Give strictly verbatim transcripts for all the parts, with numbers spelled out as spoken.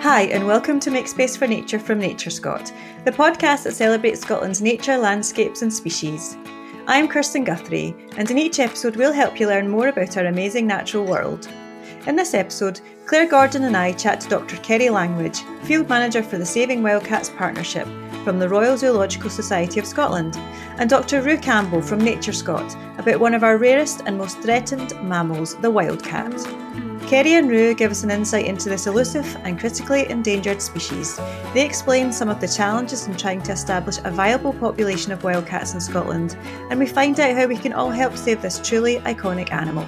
Hi, and welcome to Make Space for Nature from NatureScot, the podcast that celebrates Scotland's nature, landscapes and species. I'm Kirsten Guthrie, and in each episode we'll help you learn more about our amazing natural world. In this episode, Claire Gordon and I chat to Doctor Kerry Langridge, Field Manager for the Saving Wildcats Partnership from the Royal Zoological Society of Scotland, and Doctor Roo Campbell from NatureScot about one of our rarest and most threatened mammals, the wildcat. Kerry and Roo give us an insight into this elusive and critically endangered species. They explain some of the challenges in trying to establish a viable population of wildcats in Scotland, and we find out how we can all help save this truly iconic animal.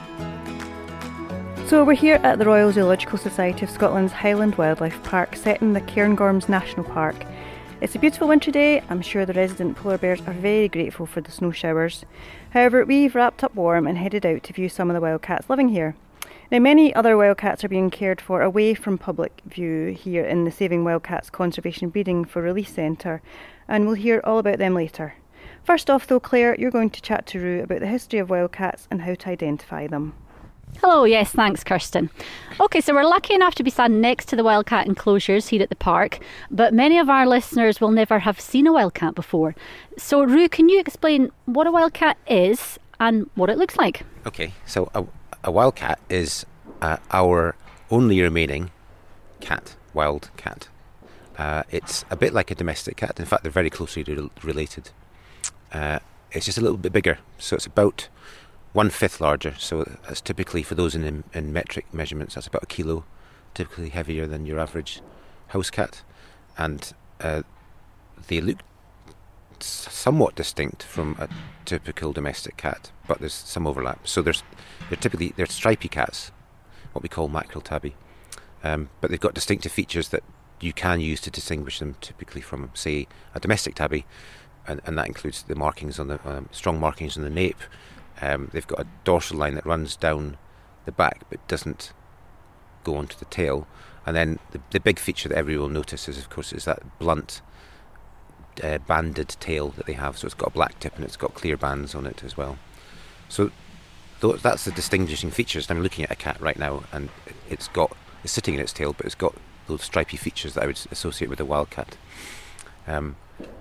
So we're here at the Royal Zoological Society of Scotland's Highland Wildlife Park, set in the Cairngorms National Park. It's a beautiful winter day. I'm sure the resident polar bears are very grateful for the snow showers. However, we've wrapped up warm and headed out to view some of the wildcats living here. Now, many other wildcats are being cared for away from public view here in the Saving Wildcats Conservation Breeding for Release Centre, and we'll hear all about them later. First off though, Claire, you're going to chat to Roo about the history of wildcats and how to identify them. Hello, yes, thanks Kirsten. Okay, so we're lucky enough to be standing next to the wildcat enclosures here at the park, but many of our listeners will never have seen a wildcat before. So Roo, can you explain what a wildcat is and what it looks like? Okay, so a, a wildcat is uh, our only remaining cat, wild cat. Uh, it's a bit like a domestic cat. In fact, they're very closely re- related. Uh, it's just a little bit bigger, so it's about one-fifth larger, so that's typically, for those in, in metric measurements, that's about a kilo, typically heavier than your average house cat. And uh, they look somewhat distinct from a typical domestic cat, but there's some overlap. So there's, they're typically, they're stripy cats, what we call mackerel tabby, um, but they've got distinctive features that you can use to distinguish them typically from, say, a domestic tabby, and, and that includes the markings on the, um, strong markings on the nape. Um, they've got a dorsal line that runs down the back but doesn't go onto the tail. And then the, the big feature that everyone will notice is, of course, is that blunt uh, banded tail that they have. So it's got a black tip and it's got clear bands on it as well. So th- that's the distinguishing features. I'm looking at a cat right now, and it's got it's sitting in its tail, but it's got those stripy features that I would associate with a wildcat. Um,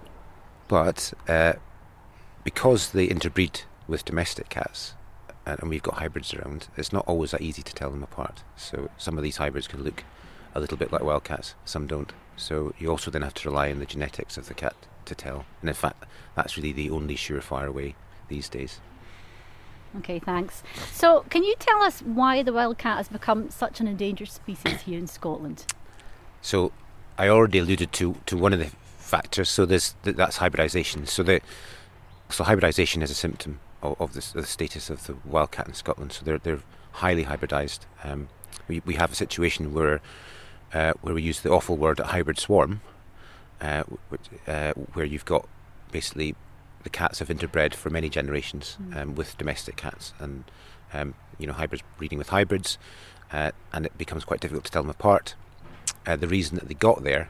but uh, because they interbreed with domestic cats, and we've got hybrids around, it's not always that easy to tell them apart. So some of these hybrids can look a little bit like wildcats, some don't. So you also then have to rely on the genetics of the cat to tell. And in fact, that's really the only surefire way these days. Okay, thanks. So can you tell us why the wildcat has become such an endangered species here in Scotland? So I already alluded to, to one of the factors, so there's that's hybridisation. So the so hybridisation is a symptom of, of the, the status of the wildcat in Scotland. So they're they're highly hybridised. Um, we we have a situation where uh, where we use the awful word a hybrid swarm, uh, which, uh, where you've got basically the cats have interbred for many generations mm. um, with domestic cats, and um, you know hybrids breeding with hybrids, uh, and it becomes quite difficult to tell them apart. Uh, the reason that they got there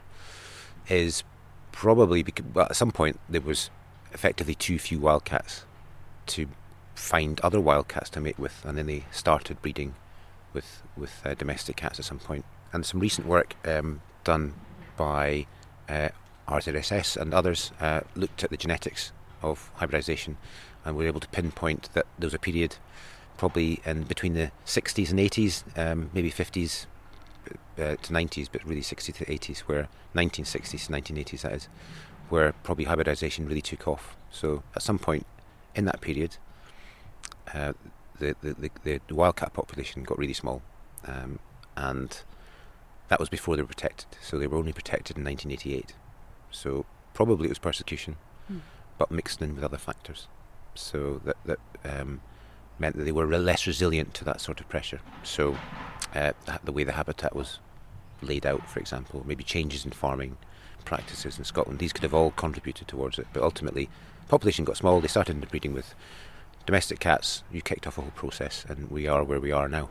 is probably because, well, at some point there was effectively too few wildcats to find other wildcats to mate with, and then they started breeding with with uh, domestic cats at some point. And some recent work um, done by uh, R Z S S and others uh, looked at the genetics of hybridisation, and were able to pinpoint that there was a period probably in between the sixties and eighties, um, maybe fifties uh, to nineties, but really sixties to eighties, where nineteen sixties to nineteen eighties that is, where probably hybridisation really took off. So at some point in that period, uh, the, the, the, the wildcat population got really small, um, and that was before they were protected. So they were only protected in nineteen eighty-eight. So probably it was persecution, mm. but mixed in with other factors. So that, that um, meant that they were less resilient to that sort of pressure. So uh, the way the habitat was laid out, for example, maybe changes in farming practices in Scotland, these could have all contributed towards it. But ultimately, population got small, they started interbreeding with domestic cats, you kicked off a whole process, and we are where we are now.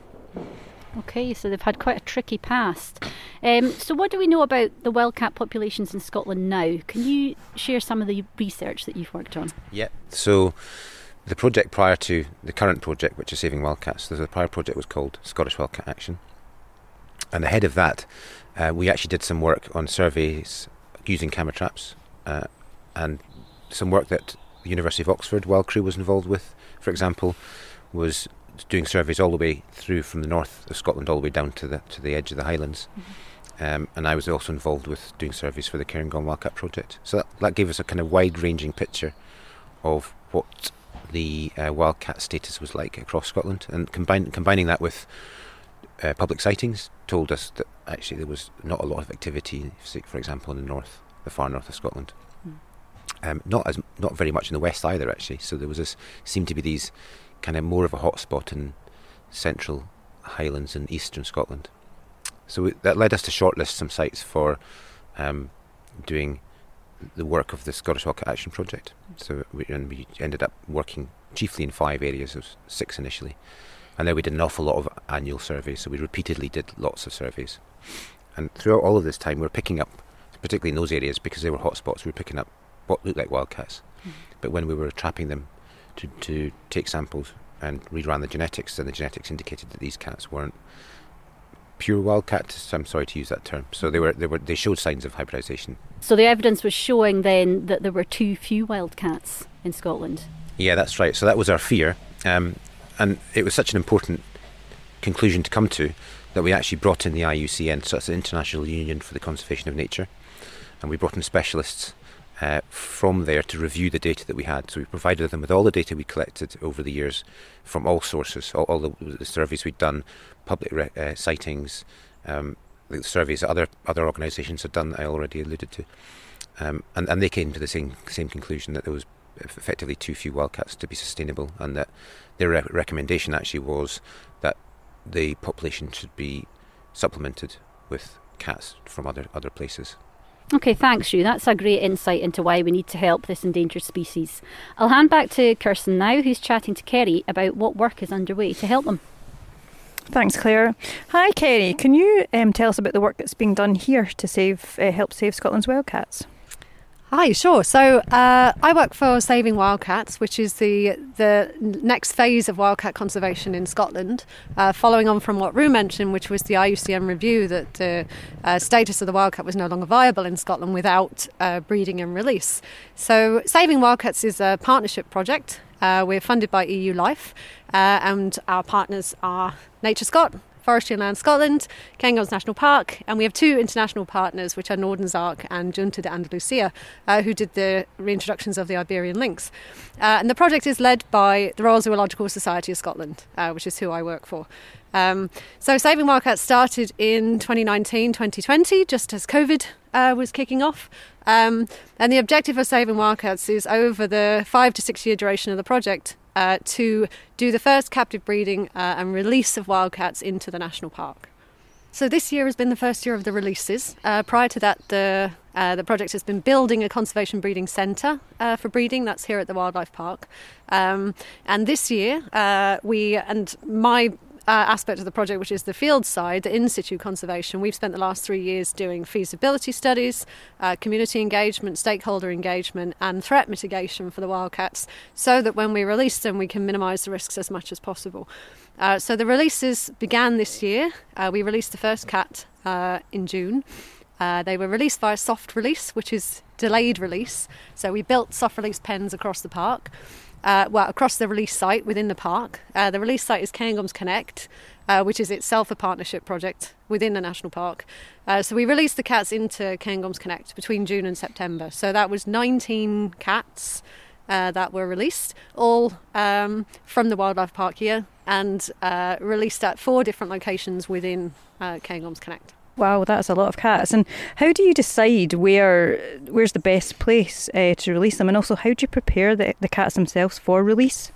Okay, so they've had quite a tricky past. Um, so what do we know about the wildcat populations in Scotland now? Can you share some of the research that you've worked on? Yeah, so the project prior to the current project, which is Saving Wildcats, the prior project was called Scottish Wildcat Action. and ahead of that, uh, we actually did some work on surveys using camera traps, uh, and some work that the University of Oxford Wild Crew was involved with, for example, was doing surveys all the way through from the north of Scotland all the way down to the to the edge of the Highlands. Mm-hmm. Um, and I was also involved with doing surveys for the Cairngorm Wildcat project. So that, that gave us a kind of wide-ranging picture of what the uh, wildcat status was like across Scotland, and combine, combining that with uh, public sightings told us that actually there was not a lot of activity, say, for example, in the north, the far north of Scotland. Mm. Um, not as not very much in the west either, actually. So there was this seemed to be these kind of more of a hotspot in central Highlands and eastern Scotland. So we, that led us to shortlist some sites for um, doing the work of the Scottish Wildcat Action Project. So we, and we ended up working chiefly in five areas, of six initially. And then we did an awful lot of annual surveys, so we repeatedly did lots of surveys. And throughout all of this time, we were picking up, particularly in those areas, because they were hotspots, we were picking up what looked like wildcats. Mm. But when we were trapping them to, to take samples and reran the genetics, then the genetics indicated that these cats weren't pure wildcats. I'm sorry to use that term. So they were, they were, they showed signs of hybridisation. So the evidence was showing then that there were too few wildcats in Scotland. Yeah, that's right. So that was our fear, um, and it was such an important conclusion to come to that we actually brought in the I U C N, so that's the International Union for the Conservation of Nature, and we brought in specialists uh, from there to review the data that we had. So we provided them with all the data we collected over the years from all sources, all, all the, the surveys we'd done, public re- uh, sightings, um, the surveys that other other organisations had done that I already alluded to, um, and and they came to the same same conclusion that there was effectively too few wildcats to be sustainable, and that their re- recommendation actually was that the population should be supplemented with cats from other other places. Okay, thanks, Hugh. That's a great insight into why we need to help this endangered species. I'll hand back to Kirsten now, who's chatting to Kerry about what work is underway to help them. Thanks, Claire. Hi, Kerry. Can you um, tell us about the work that's being done here to save, uh, help save Scotland's wildcats? Hi, sure. So uh, I work for Saving Wildcats, which is the the next phase of wildcat conservation in Scotland, uh, following on from what Rue mentioned, which was the I U C N review that the uh, status of the wildcat was no longer viable in Scotland without uh, breeding and release. So Saving Wildcats is a partnership project. Uh, we're funded by E U Life, uh, and our partners are Nature Scot, Forestry and Land Scotland, Cairngorms National Park, and we have two international partners, which are Norden's Ark and Junta de Andalusia, uh, who did the reintroductions of the Iberian lynx. Uh, and the project is led by the Royal Zoological Society of Scotland, uh, which is who I work for. Um, so Saving Wildcats started in twenty nineteen twenty twenty, just as COVID uh, was kicking off. Um, and the objective of Saving Wildcats is, over the five to six year duration of the project, Uh, to do the first captive breeding uh, and release of wildcats into the national park. So this year has been the first year of the releases. Uh, prior to that, the uh, the project has been building a conservation breeding centre uh, for breeding. That's here at the Wildlife Park. Um, and this year, uh, we and my Uh, aspect of the project, which is the field side, the in-situ conservation, we've spent the last three years doing feasibility studies, uh, community engagement, stakeholder engagement and threat mitigation for the wildcats, so that when we release them we can minimise the risks as much as possible. Uh, so the releases began this year. Uh, we released the first cat uh, in June. Uh, they were released via soft release, which is delayed release. So we built soft release pens across the park. Uh, well, across the release site within the park. Uh, the release site is Cairngorms Connect, uh, which is itself a partnership project within the national park. Uh, so we released the cats into Cairngorms Connect between June and September. So that was nineteen cats uh, that were released, all um, from the wildlife park here, and uh, released at four different locations within uh, Cairngorms Connect. Wow, that's a lot of cats. And how do you decide where where's the best place uh, to release them? And also, how do you prepare the, the cats themselves for release?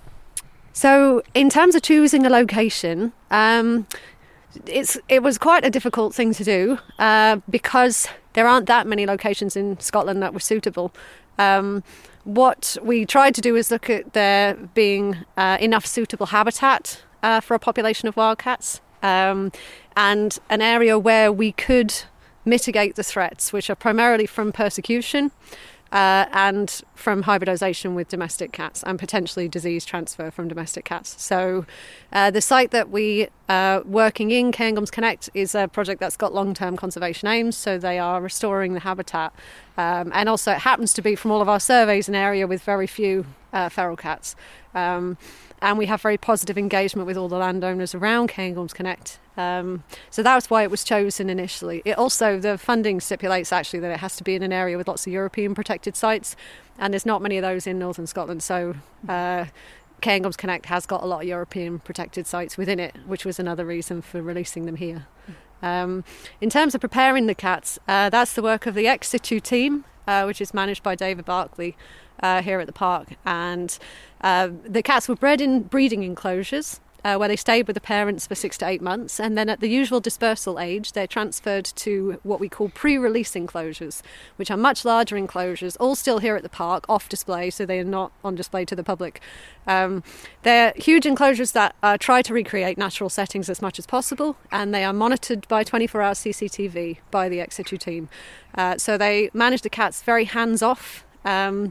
So in terms of choosing a location, um, it's it was quite a difficult thing to do uh, because there aren't that many locations in Scotland that were suitable. Um, what we tried to do is look at there being uh, enough suitable habitat uh, for a population of wildcats. Um, and an area where we could mitigate the threats, which are primarily from persecution, uh, and from hybridisation with domestic cats and potentially disease transfer from domestic cats. So uh, the site that we are working in, Cairngorms Connect, is a project that's got long-term conservation aims, so they are restoring the habitat. Um, and also it happens to be, from all of our surveys, an area with very few uh, feral cats. Um, and we have very positive engagement with all the landowners around Cairngorms Connect. Um, so that's why it was chosen initially. It also, the funding stipulates actually that it has to be in an area with lots of European protected sites, and there's not many of those in northern Scotland. So uh, Cairngorms Connect has got a lot of European protected sites within it, which was another reason for releasing them here. Um, in terms of preparing the cats, uh, that's the work of the ex situ team, uh, which is managed by David Barclay uh, here at the park. And uh, the cats were bred in breeding enclosures, Uh, where they stayed with the parents for six to eight months, and then at the usual dispersal age they're transferred to what we call pre-release enclosures, which are much larger enclosures, all still here at the park, off display, so they are not on display to the public. Um, they're huge enclosures that uh, try to recreate natural settings as much as possible, and they are monitored by twenty-four hour C C T V by the ex situ team. Uh, so they manage the cats very hands-off, um,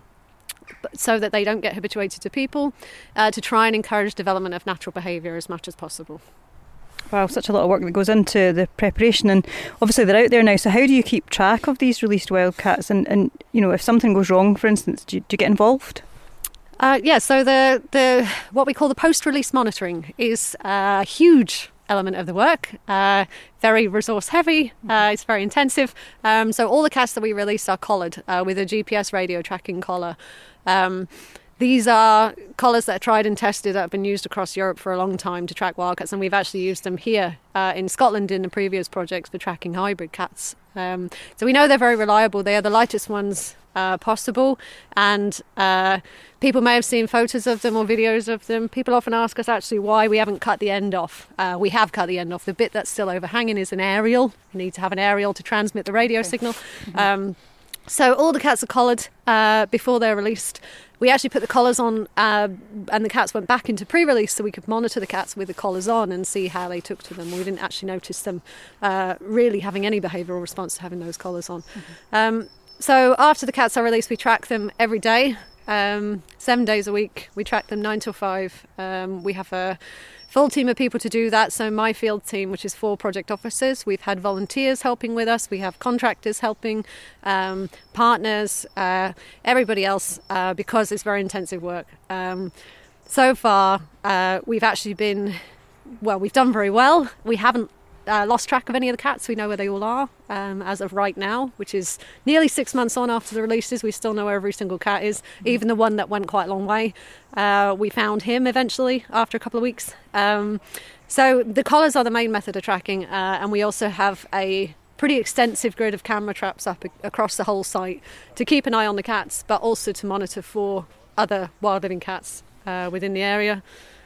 so that they don't get habituated to people, uh, to try and encourage development of natural behaviour as much as possible. Wow, such a lot of work that goes into the preparation, and obviously they're out there now, so how do you keep track of these released wildcats, and, and you know, if something goes wrong, for instance, do you, do you get involved? Uh, yeah, so the, the what we call the post-release monitoring is a huge element of the work, uh, very resource heavy, uh, it's very intensive. Um, so all the cats that we release are collared uh, with a G P S radio tracking collar. Um, these are collars that are tried and tested, that have been used across Europe for a long time to track wildcats, and we've actually used them here uh, in Scotland in the previous projects for tracking hybrid cats. Um, so we know they're very reliable. They are the lightest ones uh, possible, and uh, people may have seen photos of them or videos of them. People often ask us actually why we haven't cut the end off. Uh, we have cut the end off. The bit that's still overhanging is an aerial. You need to have an aerial to transmit the radio okay. signal. Mm-hmm. Um, so all the cats are collared uh, before they're released. We actually put the collars on uh, and the cats went back into pre-release so we could monitor the cats with the collars on and see how they took to them. We didn't actually notice them uh, really having any behavioural response to having those collars on. Mm-hmm. Um, so after the cats are released, we track them every day, um, seven days a week. We track them nine till five. Um, we have a full team of people to do that. So my field team, which is four project officers, we've had volunteers helping with us, we have contractors helping, um, partners, uh, everybody else, uh, because it's very intensive work. Um, so far, uh, we've actually been, well, we've done very well. We haven't uh, lost track of any of the cats. We know where they all are um, as of right now, which is nearly six months on after the releases. We still know where every single cat is, mm-hmm. even the one that went quite a long way. Uh, we found him eventually after a couple of weeks. Um, so the collars are the main method of tracking, uh, and we also have a pretty extensive grid of camera traps up a- across the whole site to keep an eye on the cats, but also to monitor for other wild living cats uh, within the area.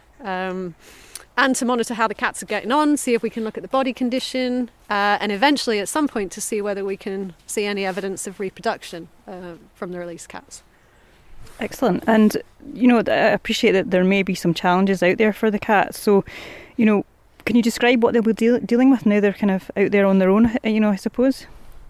Um, and to monitor how the cats are getting on, see if we can look at the body condition, uh, and eventually at some point to see whether we can see any evidence of reproduction uh, from the released cats. Excellent. And, you know, I appreciate that there may be some challenges out there for the cats. So, you know, can you describe what they'll be deal- dealing with now they're kind of out there on their own, you know, I suppose?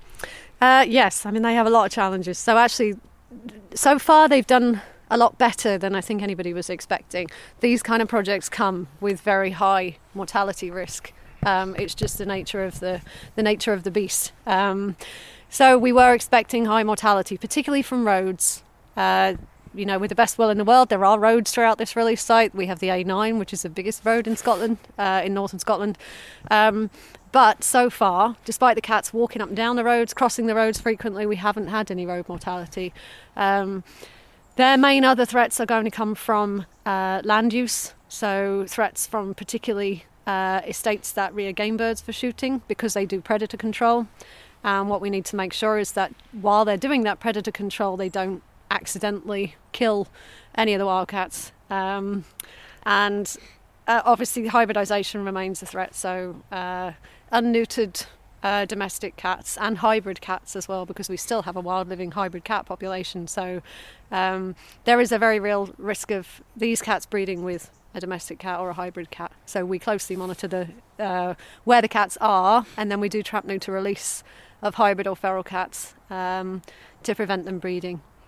Uh, yes, I mean, they have a lot of challenges. So actually, so far they've done a lot better than I think anybody was expecting. These kind of projects come with very high mortality risk. Um, it's just the nature of the, the nature of the beast. Um, so we were expecting high mortality, particularly from roads. Uh, you know, with the best will in the world, there are roads throughout this release site. We have the A nine, which is the biggest road in Scotland, uh, in northern Scotland. Um, but so far, despite the cats walking up and down the roads, crossing the roads frequently, we haven't had any road mortality. Um, their main other threats are going to come from uh, land use, so threats from particularly uh, estates that rear game birds for shooting, because they do predator control. And what we need to make sure is that while they're doing that predator control, they don't accidentally kill any of the wildcats. Um, and uh, obviously hybridisation remains a threat, so uh, unneutered uh, domestic cats and hybrid cats as well, because we still have a wild living hybrid cat population. So um, there is a very real risk of these cats breeding with a domestic cat or a hybrid cat. So we closely monitor the uh, where the cats are, and then we do trap neuter release of hybrid or feral cats um, to prevent them breeding.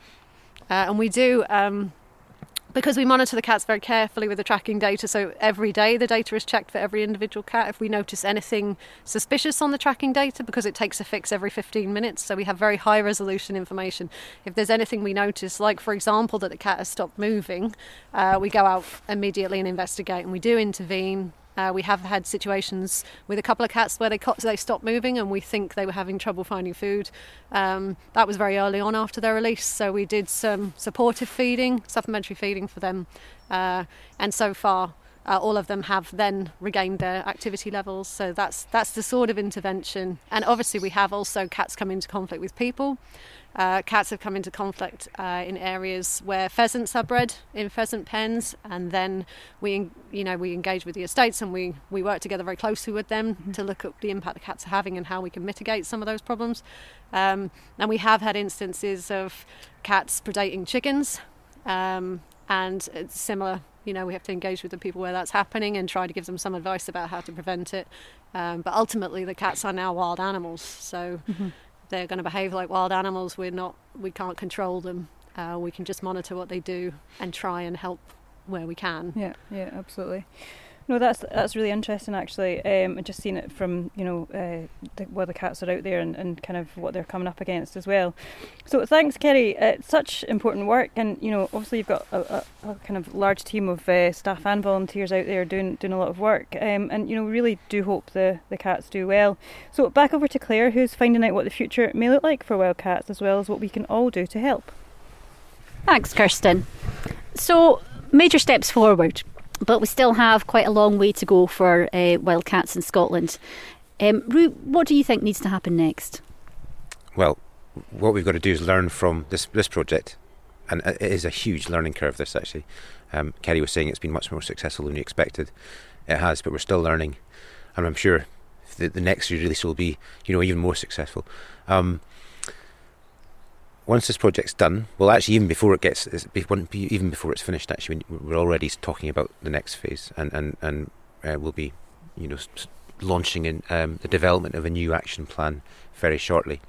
Uh, and we do, um, because we monitor the cats very carefully with the tracking data, so every day the data is checked for every individual cat. If we notice anything suspicious on the tracking data, because it takes a fix every fifteen minutes, so we have very high resolution information. If there's anything we notice, like for example that the cat has stopped moving, uh, we go out immediately and investigate, and we do intervene. Uh, we have had situations with a couple of cats where they co- they stopped moving and we think they were having trouble finding food. Um, that was very early on after their release, so we did some supportive feeding, supplementary feeding for them, uh, and so far uh, all of them have then regained their activity levels. So that's that's the sort of intervention. And obviously we have also cats come into conflict with people. Uh, cats have come into conflict uh, in areas where pheasants are bred in pheasant pens, and then we, you know, we engage with the estates and we, we work together very closely with them mm-hmm. to look at the impact the cats are having and how we can mitigate some of those problems. Um, and we have had instances of cats predating chickens, um, and it's similar. You know, we have to engage with the people where that's happening and try to give them some advice about how to prevent it. Um, but ultimately, the cats are now wild animals, so. Mm-hmm. They're going to behave like wild animals. We're not. We can't control them. Uh, we can just monitor what they do and try and help where we can. Yeah, yeah, absolutely. No, that's that's really interesting actually. Um, and just seeing it from you know uh, the, where the cats are out there and, and kind of what they're coming up against as well. So thanks, Kerry. Uh, it's such important work, and you know obviously you've got a, a, a kind of large team of uh, staff and volunteers out there doing doing a lot of work. Um, and you know we really do hope the the cats do well. So back over to Claire, who's finding out what the future may look like for wild cats, as well as what we can all do to help. Thanks, Kirsten. So major steps forward. But we still have quite a long way to go for uh, wild cats in Scotland. Um, Roo, what do you think needs to happen next? Well, what we've got to do is learn from this this project, and it is a huge learning curve. This actually, um, Kerry was saying it's been much more successful than we expected. It has, but we're still learning, and I'm sure the, the next release will be, you know, even more successful. Um, Once this project's done, well, actually, even before it gets, even before it's finished, actually, we're already talking about the next phase, and and and uh, we'll be, you know, launching in um, the development of a new action plan very shortly.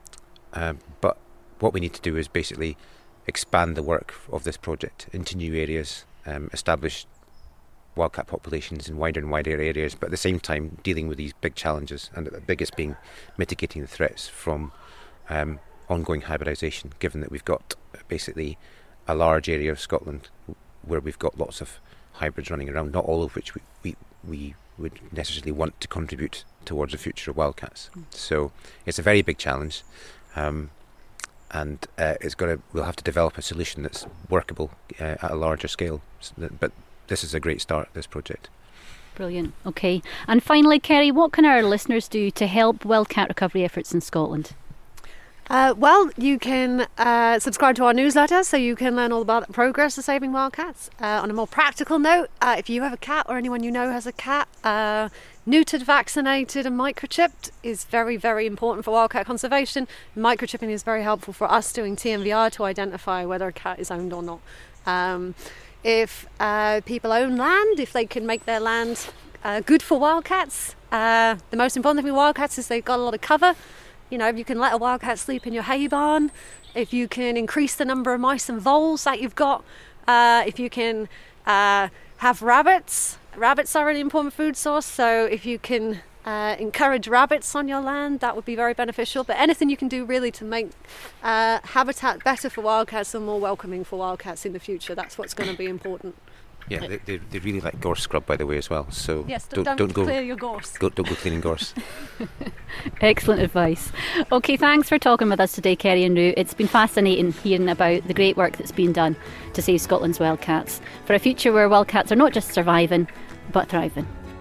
Um, but what we need to do is basically expand the work of this project into new areas, um, establish wildcat populations in wider and wider areas, but at the same time dealing with these big challenges, and the biggest being mitigating the threats from. Um, ongoing hybridisation, given that we've got basically a large area of Scotland where we've got lots of hybrids running around, not all of which we, we, we would necessarily want to contribute towards the future of wildcats. Mm. So it's a very big challenge, um, and uh, it's got to, we'll have to develop a solution that's workable uh, at a larger scale. So that, but this is a great start, this project. Brilliant. Okay. And finally, Kerry, what can our listeners do to help wildcat recovery efforts in Scotland? Uh, well, you can uh, subscribe to our newsletter so you can learn all about the progress of saving wildcats. Uh, on a more practical note, uh, if you have a cat or anyone you know has a cat, uh, neutered, vaccinated and microchipped is very, very important for wildcat conservation. Microchipping is very helpful for us doing T M V R to identify whether a cat is owned or not. Um, if uh, people own land, if they can make their land uh, good for wildcats, uh, the most important thing with wildcats is they've got a lot of cover. You know, if you can let a wildcat sleep in your hay barn, if you can increase the number of mice and voles that you've got, uh, if you can uh, have rabbits, rabbits are a really important food source, so if you can uh, encourage rabbits on your land, that would be very beneficial. But anything you can do really to make uh, habitat better for wildcats and more welcoming for wildcats in the future, that's what's going to be important. Yeah, they, they, they really like gorse scrub, by the way, as well. So yes, don't, don't, don't go clear your gorse. Go, don't go cleaning gorse. Excellent advice. Okay, thanks for talking with us today, Kerry and Roo. It's been fascinating hearing about the great work that's been done to save Scotland's wildcats for a future where wildcats are not just surviving, but thriving.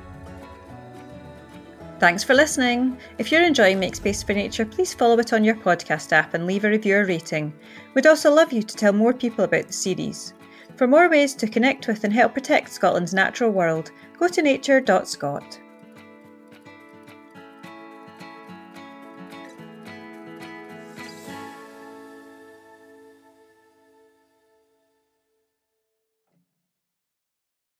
Thanks for listening. If you're enjoying Make Space for Nature, please follow it on your podcast app and leave a review or rating. We'd also love you to tell more people about the series. For more ways to connect with and help protect Scotland's natural world, go to nature dot scot.